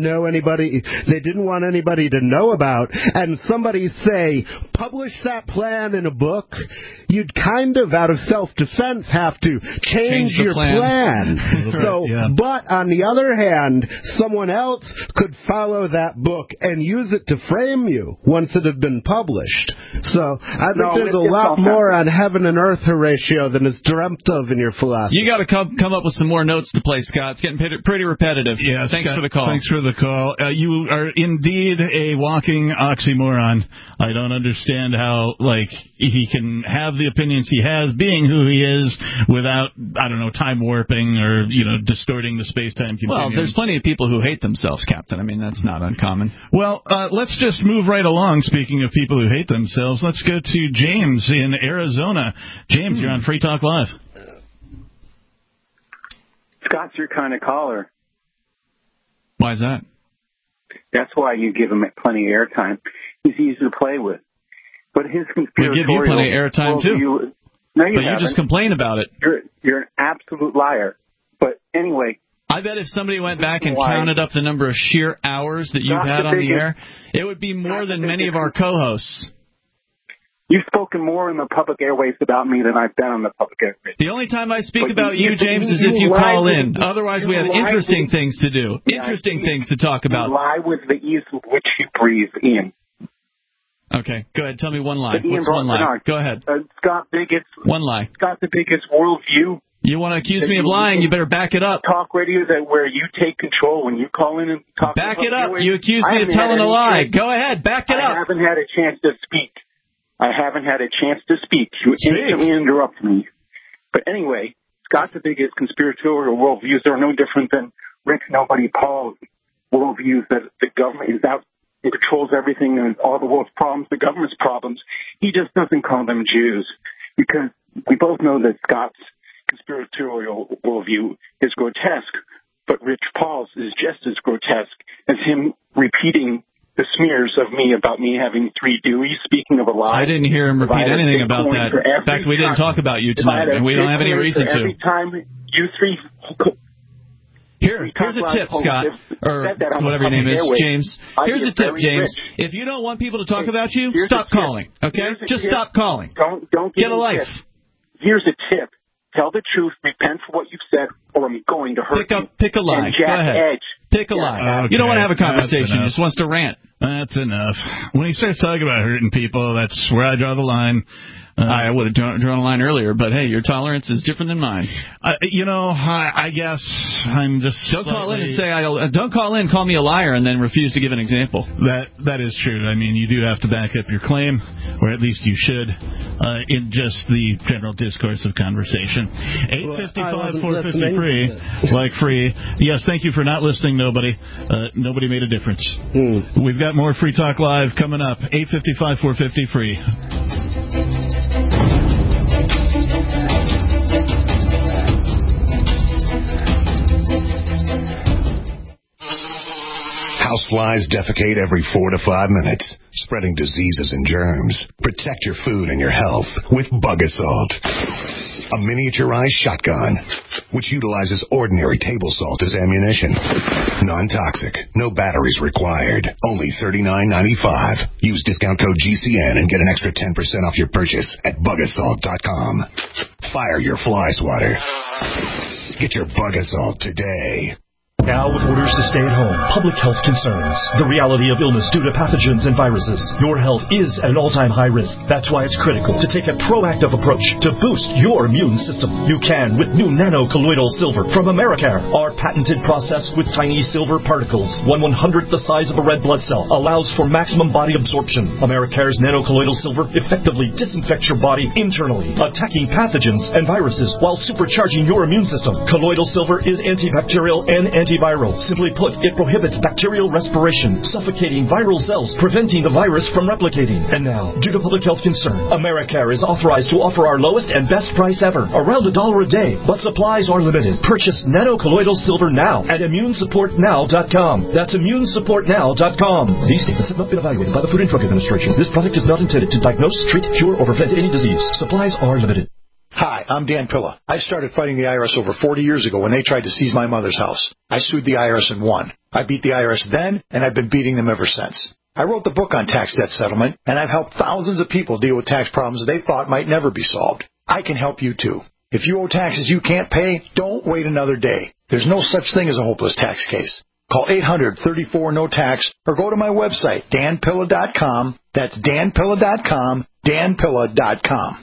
anybody to know about, and somebody say, publish that plan in a book, you'd kind of, out of self-defense, have to change your plan. But on the other hand, someone else could follow that book and use it to frame you once it had been published. So I think there's a lot more on heaven and earth, Horatio, than is dreamt of in your philosophy. You got to come up with some more notes to play, Scott. It's getting pretty repetitive. Yeah, thanks for the call. Thanks for the call. You are indeed a walking oxymoron. I don't understand how, he can have the opinions he has, being who he is, without, time warping or, distorting the space-time continuum. Well, there's plenty of people who hate themselves, Captain. I mean, that's not uncommon. Well, let's just move right along. Speaking of people who hate themselves, let's go to James in Arizona. James, you're on Free Talk Live. Scott's your kind of caller. Why is that? That's why you give him plenty of airtime. He's easy to play with. But his conspiratorial... We give you plenty of airtime, too. No, you but you just complain about it. You're an absolute liar. But anyway... I bet if somebody went back and counted up the number of sheer hours that you've had on the air, it would be more than many of our co-hosts. You've spoken more in the public airwaves about me than I've been on the public airwaves. The only time I speak about you, James, is if you call in. Otherwise, we have interesting things to do, interesting things to talk about. You lie with the ease with which you breathe, Ian. Okay, go ahead. Tell me one lie. What's one lie? Go ahead. Scott Biggs. One lie. Scott the biggest worldview. You want to accuse me of lying, you better back it up. Talk radio that where you take control when you call in and talk. Back it up. You accuse me of telling a lie. Go ahead. Back it up. I haven't had a chance to speak. You instantly interrupt me. But anyway, Scott the biggest conspiratorial worldviews are no different than Rick Nobody Paul's worldviews that the government is out and controls everything and all the world's problems, the government's problems. He just doesn't call them Jews because we both know that Scott's conspiratorial worldview is grotesque, but Rich Paul's is just as grotesque as him repeating the smears of me about me having 3 Deweys. Speaking of a lie, I didn't hear him repeat anything about that. In fact, we didn't talk about you tonight, and we don't have any reason to. Every time you 3... Here's a tip, Scott, or whatever your name is, James. Here's a tip, James. If you don't want people to talk about you, stop calling, okay? Just stop calling. Don't get a life. Here's a tip. Tell the truth, repent for what you've said, or I'm going to hurt you. Pick a lie. Go ahead. Edge. Pick a lie. You don't want to have a conversation. You just wants to rant. That's enough. When he starts talking about hurting people, that's where I draw the line. I would have drawn a line earlier, but hey, your tolerance is different than mine. I guess I'm just don't call in and say don't call in, call me a liar, and then refuse to give an example. That is true. I mean, you do have to back up your claim, or at least you should, in just the general discourse of conversation. 855-450 free, like free. Yes, thank you for not listening. Nobody made a difference. We've got more Free Talk Live coming up. 855-450 free. Houseflies defecate every 4 to 5 minutes, spreading diseases and germs. Protect your food and your health with Bug Assault, a miniaturized shotgun which utilizes ordinary table salt as ammunition. Non-toxic, no batteries required, only $39.95. Use discount code GCN and get an extra 10% off your purchase at bugassault.com. Fire your fly swatter. Get your Bug Assault today. Now, with orders to stay at home, public health concerns, the reality of illness due to pathogens and viruses, your health is at an all-time high risk. That's why it's critical to take a proactive approach to boost your immune system. You can with new nano-colloidal silver from Americare. Our patented process with tiny silver particles, 1/100th the size of a red blood cell, allows for maximum body absorption. Americare's nano-colloidal silver effectively disinfects your body internally, attacking pathogens and viruses while supercharging your immune system. Colloidal silver is antibacterial and antiviral. Simply put, it prohibits bacterial respiration, suffocating viral cells, preventing the virus from replicating. And now, due to public health concern, Americare is authorized to offer our lowest and best price ever, around $1 a day. But supplies are limited. Purchase nano-colloidal silver now at immunesupportnow.com. That's immunesupportnow.com. These statements have not been evaluated by the Food and Drug Administration. This product is not intended to diagnose, treat, cure, or prevent any disease. Supplies are limited. Hi, I'm Dan Pilla. I started fighting the IRS over 40 years ago when they tried to seize my mother's house. I sued the IRS and won. I beat the IRS then, and I've been beating them ever since. I wrote the book on tax debt settlement, and I've helped thousands of people deal with tax problems they thought might never be solved. I can help you too. If you owe taxes you can't pay, don't wait another day. There's no such thing as a hopeless tax case. Call 800-34-NO-TAX or go to my website, danpilla.com. That's danpilla.com, danpilla.com.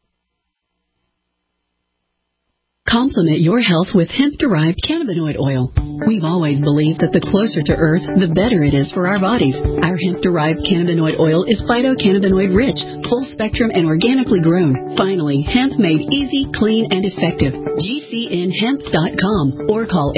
Complement your health with hemp-derived cannabinoid oil. We've always believed that the closer to Earth, the better it is for our bodies. Our hemp-derived cannabinoid oil is phytocannabinoid-rich, full-spectrum, and organically grown. Finally, hemp made easy, clean, and effective. GCNhemp.com or call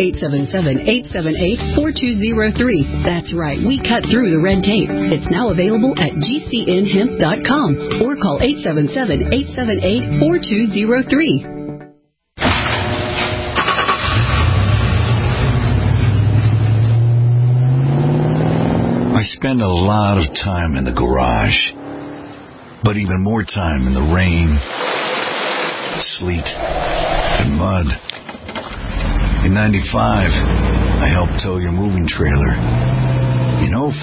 877-878-4203. That's right, we cut through the red tape. It's now available at GCNhemp.com or call 877-878-4203. spend a lot of time in the garage, but even more time in the rain, sleet, and mud. In 95, I helped tow your moving trailer. In 05,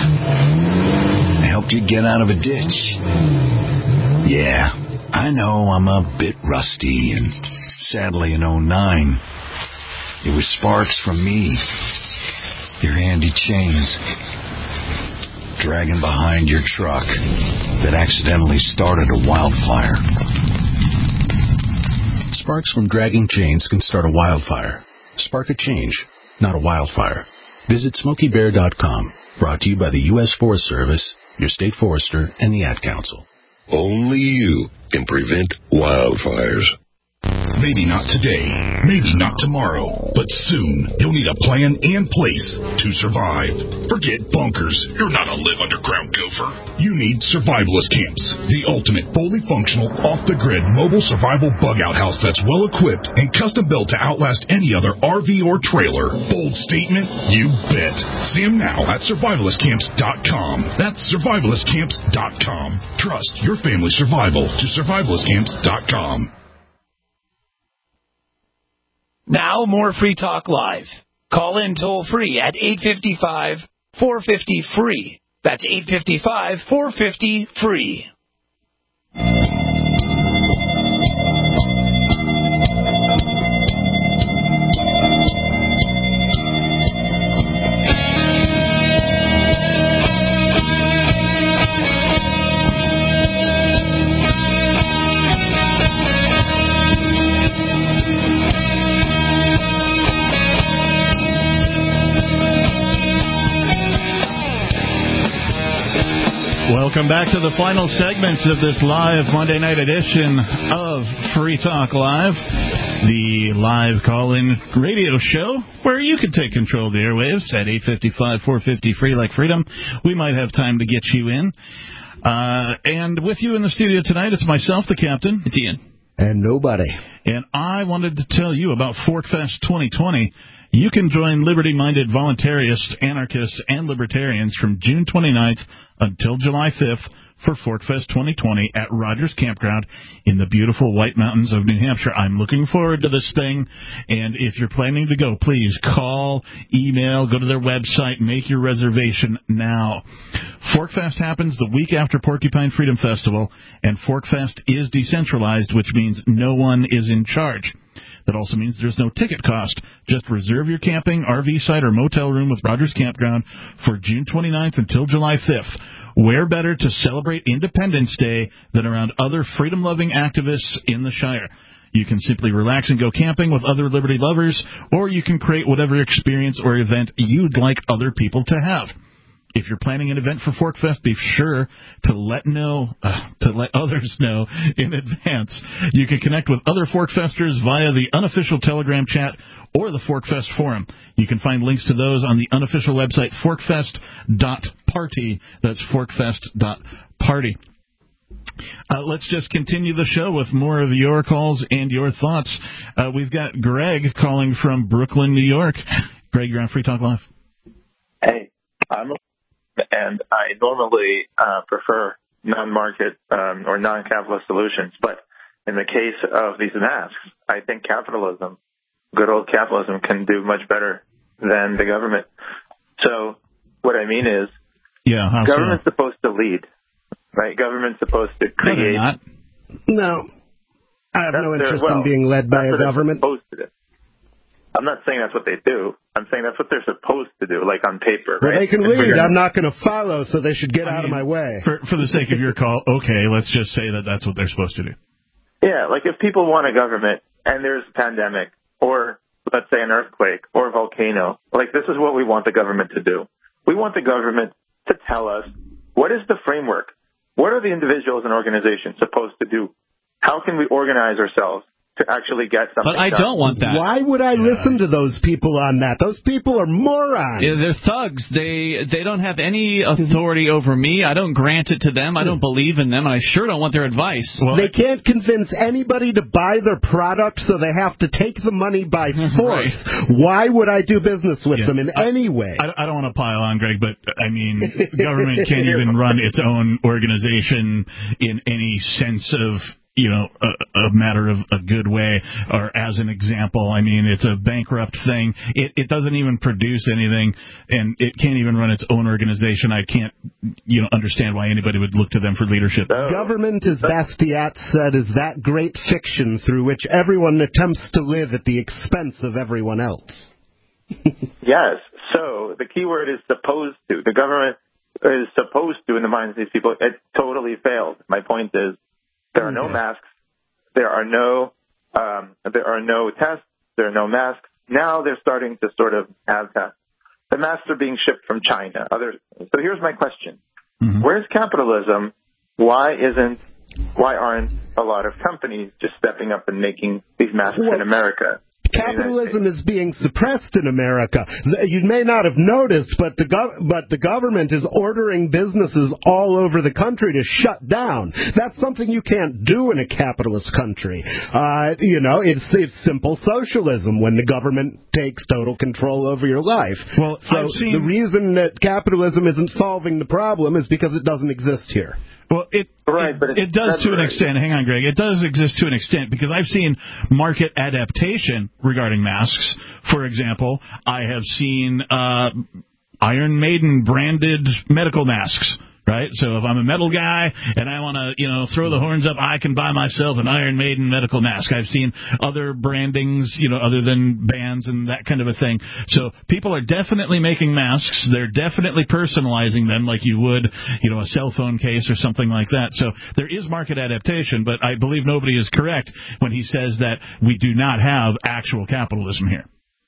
I helped you get out of a ditch. Yeah, I know I'm a bit rusty, and sadly in 09, it was sparks from me, your handy chains, dragging behind your truck that accidentally started a wildfire. Sparks from dragging chains can start a wildfire. Spark a change, not a wildfire. Visit SmokeyBear.com. Brought to you by the U.S. Forest Service, your state forester, and the Ad Council. Only you can prevent wildfires. Maybe not today, maybe not tomorrow, but soon you'll need a plan and place to survive. Forget bunkers. You're not a live underground gopher. You need Survivalist Camps, the ultimate fully functional, off-the-grid mobile survival bug-out house that's well-equipped and custom-built to outlast any other RV or trailer. Bold statement? You bet. See them now at survivalistcamps.com. That's survivalistcamps.com. Trust your family's survival to survivalistcamps.com. Now more Free Talk Live. Call in toll-free at 855-450-FREE. That's 855-450-FREE. Welcome back to the final segments of this live Monday night edition of Free Talk Live, the live call-in radio show where you can take control of the airwaves at 855-450-FREE like freedom. We might have time to get you in. And with you in the studio tonight, it's myself, the captain. It's Ian. And nobody. And I wanted to tell you about ForkFest 2020. You can join liberty-minded voluntarists, anarchists, and libertarians from June 29th until July 5th for ForkFest 2020 at Rogers Campground in the beautiful White Mountains of New Hampshire. I'm looking forward to this thing, and if you're planning to go, please call, email, go to their website, make your reservation now. ForkFest happens the week after Porcupine Freedom Festival, and ForkFest is decentralized, which means no one is in charge. That also means there's no ticket cost. Just reserve your camping, RV site, or motel room with Rogers Campground for June 29th until July 5th. Where better to celebrate Independence Day than around other freedom-loving activists in the Shire? You can simply relax and go camping with other liberty lovers, or you can create whatever experience or event you'd like other people to have. If you're planning an event for ForkFest, be sure to let others know in advance. You can connect with other ForkFesters via the unofficial Telegram chat or the ForkFest forum. You can find links to those on the unofficial website, forkfest.party. That's forkfest.party. Let's just continue the show with more of your calls and your thoughts. We've got Greg calling from Brooklyn, New York. Greg, you're on Free Talk Live. Hey, and I normally prefer non-market or non-capitalist solutions, but in the case of these masks, I think capitalism, good old capitalism, can do much better than the government. So what I mean is, government's supposed to lead, right? Government's supposed to create. No, I have no interest in being led by a government. I'm not saying that's what they do. I'm saying that's what they're supposed to do, like on paper. Well, right? they can lead. I'm not going to follow, so they should get out of my way. For the sake of your call, okay, let's just say that that's what they're supposed to do. Yeah, like if people want a government and there's a pandemic or, let's say, an earthquake or a volcano, like this is what we want the government to do. We want the government to tell us what is the framework? What are the individuals and organizations supposed to do? How can we organize ourselves to actually get something But I done. don't want that. Why would I listen to those people on that? Those people are morons. Yeah, they're thugs. They don't have any authority over me. I don't grant it to them. I don't believe in them, and I sure don't want their advice. Well, they can't convince anybody to buy their product, so they have to take the money by force. Why would I do business with them in any way? I don't want to pile on, Greg, but, I mean, the government can't even run its own organization in any sense of, a matter of a good way, or as an example. I mean, it's a bankrupt thing. It doesn't even produce anything, and it can't even run its own organization. I can't, understand why anybody would look to them for leadership. Government, as Bastiat said, is that great fiction through which everyone attempts to live at the expense of everyone else. Yes. So the key word is supposed to. The government is supposed to in the minds of these people. It totally failed. My point is, there are no masks. There are no tests. There are no masks. Now they're starting to sort of have tests. The masks are being shipped from China. So here's my question: Where's capitalism? Why aren't a lot of companies just stepping up and making these masks in America? Capitalism is being suppressed in America. You may not have noticed, but the government is ordering businesses all over the country to shut down. That's something you can't do in a capitalist country. It's simple socialism when the government takes total control over your life. Well, the reason that capitalism isn't solving the problem is because it doesn't exist here. Well, it does to an extent. Hang on, Greg. It does exist to an extent because I've seen market adaptation regarding masks. For example, I have seen Iron Maiden branded medical masks. Right? So if I'm a metal guy and I want to, throw the horns up, I can buy myself an Iron Maiden medical mask. I've seen other brandings, other than bands and that kind of a thing. So people are definitely making masks. They're definitely personalizing them like you would, a cell phone case or something like that. So there is market adaptation, but I believe nobody is correct when he says that we do not have actual capitalism here.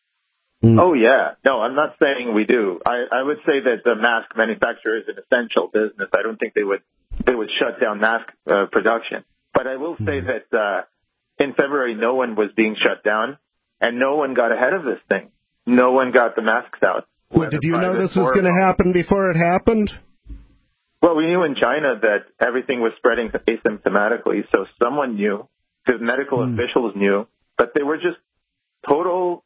Oh, yeah. No, I'm not saying we do. I would say that the mask manufacturer is an essential business. I don't think they would shut down mask production. But I will say that in February, no one was being shut down, and no one got ahead of this thing. No one got the masks out. Well, did you know this was going to happen before it happened? Well, we knew in China that everything was spreading asymptomatically, so someone knew, because medical officials knew, but they were just total,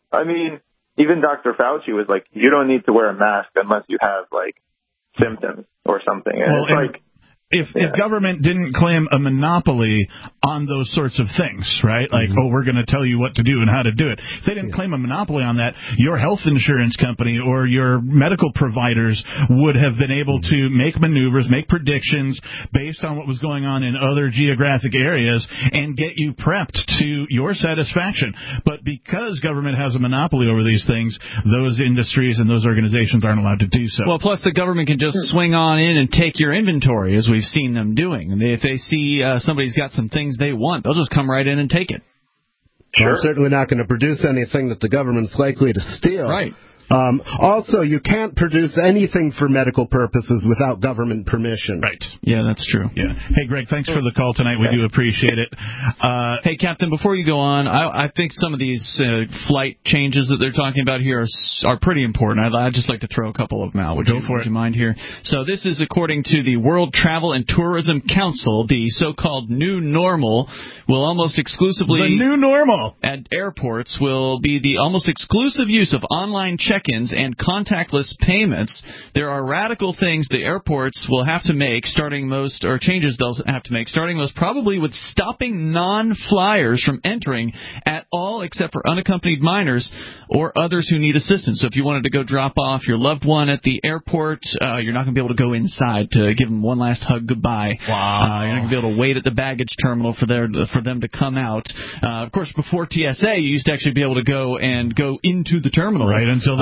even Dr. Fauci was like, you don't need to wear a mask unless you have, symptoms or something. And If government didn't claim a monopoly on those sorts of things, right? Like, we're going to tell you what to do and how to do it. If they didn't claim a monopoly on that, your health insurance company or your medical providers would have been able to make maneuvers, make predictions based on what was going on in other geographic areas and get you prepped to your satisfaction. But because government has a monopoly over these things, those industries and those organizations aren't allowed to do so. Well, plus the government can just swing on in and take your inventory, as we've seen them doing. And if they see somebody's got some things they want, they'll just come right in and take it. Sure. Well, certainly not going to produce anything that the government's likely to steal. Right. Also, you can't produce anything for medical purposes without government permission. Right. Yeah, that's true. Yeah. Hey, Greg, thanks for the call tonight. We do appreciate it. Hey, Captain, before you go on, I think some of these flight changes that they're talking about here are pretty important. I'd just like to throw a couple of them out. Would you mind here? So this is according to the World Travel and Tourism Council. The so-called new normal will almost exclusively... The new normal! At airports will be the almost exclusive use of online check-ins and contactless payments. There are radical things the airports will have to make, changes they'll have to make, starting most probably with stopping non-flyers from entering at all except for unaccompanied minors or others who need assistance. So if you wanted to go drop off your loved one at the airport, you're not going to be able to go inside to give them one last hug goodbye. Wow. You're not going to be able to wait at the baggage terminal for them to come out. Of course, before TSA, you used to actually be able to go into the terminal. Right, until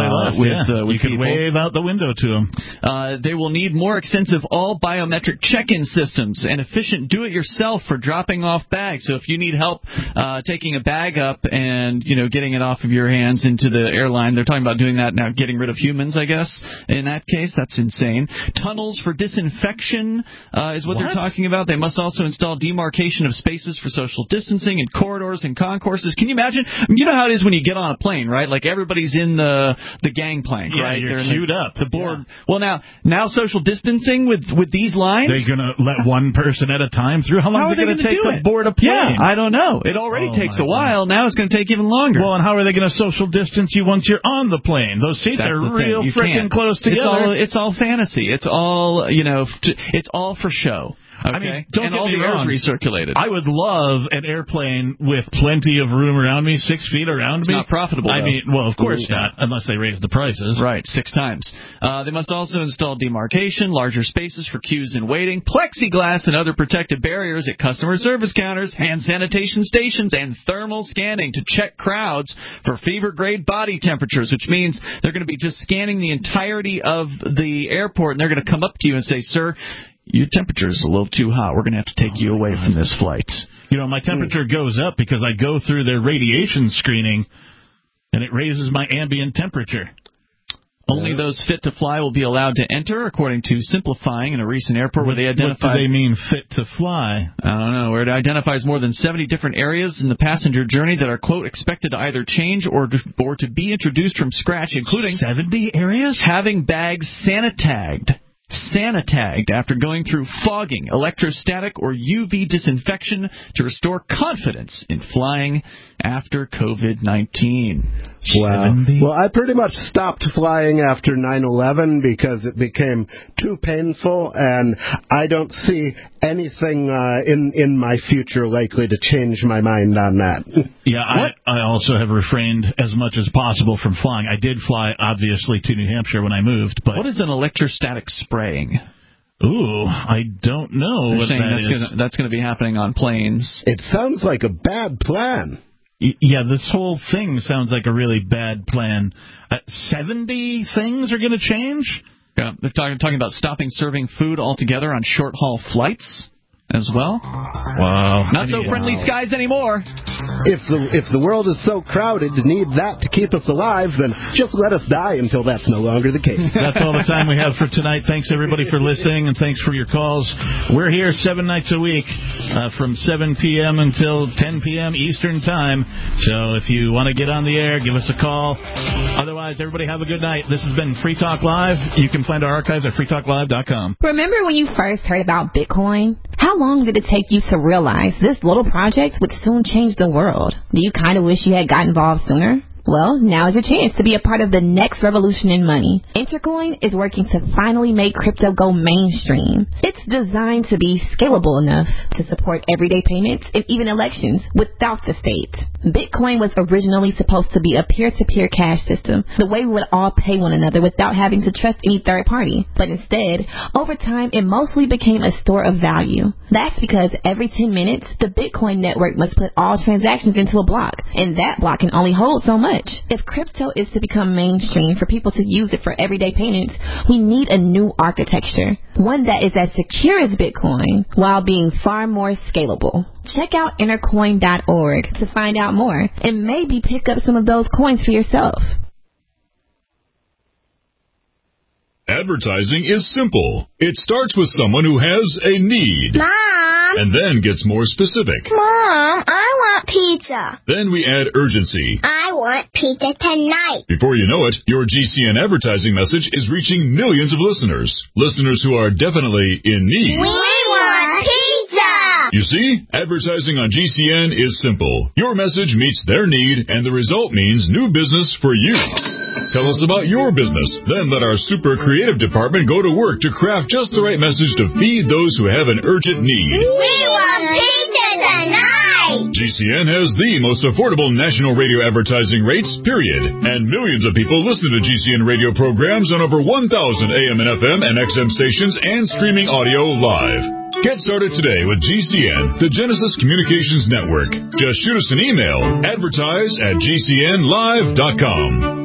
they left. With you could people. wave out the window to them. They will need more extensive all biometric check-in systems and efficient do-it-yourself for dropping off bags. So if you need help taking a bag up and getting it off of your hands into the airline, they're talking about doing that now, getting rid of humans, I guess. In that case, that's insane. Tunnels for disinfection is what they're talking about. They must also install demarcation of spaces for social distancing in corridors and concourses. Can you imagine? You know how it is when you get on a plane, right? Like everybody's in the gangplank, right? You're they're queued up. The board. Yeah. Well, now social distancing with these lines. They're going to let one person at a time through. How long is it going to take to board a plane? Yeah, I don't know. It already takes a while. Now it's going to take even longer. Well, and how are they going to social distance you once you're on the plane? Those seats are real freaking close together. It's all fantasy. It's all it's all for show. Okay. I mean, don't and get all me the air's wrong. recirculated. I would love an airplane with plenty of room around me, 6 feet around it's me. Not profitable. I though. mean, well, of course not, unless they raise the prices. Right, 6 times. They must also install demarcation, larger spaces for queues and waiting, plexiglass and other protective barriers at customer service counters, hand sanitation stations, and thermal scanning to check crowds for fever-grade body temperatures, which means they're going to be just scanning the entirety of the airport, and they're going to come up to you and say, sir, your temperature is a little too hot. We're going to have to take you away from this flight. My temperature goes up because I go through their radiation screening, and it raises my ambient temperature. Only those fit to fly will be allowed to enter, according to Simplifying in a recent airport where they identified... What do they mean, fit to fly? I don't know. Where it identifies more than 70 different areas in the passenger journey that are, quote, expected to either change or to be introduced from scratch, including... 70 areas? Having bags sanitagged after going through fogging, electrostatic, or UV disinfection to restore confidence in flying after COVID-19. Wow. 70? Well, I pretty much stopped flying after 9/11 because it became too painful, and I don't see anything in my future likely to change my mind on that. Yeah, I also have refrained as much as possible from flying. I did fly, obviously, to New Hampshire when I moved. But what is an electrostatic spraying? Ooh, I don't know what that is. That's going to be happening on planes. It sounds like a bad plan. Yeah, this whole thing sounds like a really bad plan. 70 things are going to change? Yeah, they're talking about stopping serving food altogether on short-haul flights as well. Wow. Not so friendly skies anymore. If the world is so crowded to need that to keep us alive, then just let us die until that's no longer the case. That's all the time we have for tonight. Thanks, everybody, for listening, and thanks for your calls. We're here 7 nights a week from 7 p.m. until 10 p.m. Eastern Time. So if you want to get on the air, give us a call. Otherwise, everybody have a good night. This has been Free Talk Live. You can find our archives at freetalklive.com. Remember when you first heard about Bitcoin? How long did it take you to realize this little project would soon change the world? Do you kind of wish you had got involved sooner? Well, now is your chance to be a part of the next revolution in money. Intercoin is working to finally make crypto go mainstream. It's designed to be scalable enough to support everyday payments and even elections without the state. Bitcoin was originally supposed to be a peer-to-peer cash system, the way we would all pay one another without having to trust any third party. But instead, over time, it mostly became a store of value. That's because every 10 minutes, the Bitcoin network must put all transactions into a block, and that block can only hold so much. If crypto is to become mainstream for people to use it for everyday payments, we need a new architecture, one that is as secure as Bitcoin while being far more scalable. Check out intercoin.org to find out more and maybe pick up some of those coins for yourself. Advertising is simple. It starts with someone who has a need. Mom! And then gets more specific. Mom, I want pizza. Then we add urgency. I want pizza tonight. Before you know it, your GCN advertising message is reaching millions of listeners. Listeners who are definitely in need. We want pizza! You see, advertising on GCN is simple. Your message meets their need, and the result means new business for you. Tell us about your business. Then let our super creative department go to work to craft just the right message to feed those who have an urgent need. We want pizza tonight! GCN has the most affordable national radio advertising rates, period. And millions of people listen to GCN radio programs on over 1,000 AM and FM and XM stations and streaming audio live. Get started today with GCN, the Genesis Communications Network. Just shoot us an email, advertise@gcnlive.com.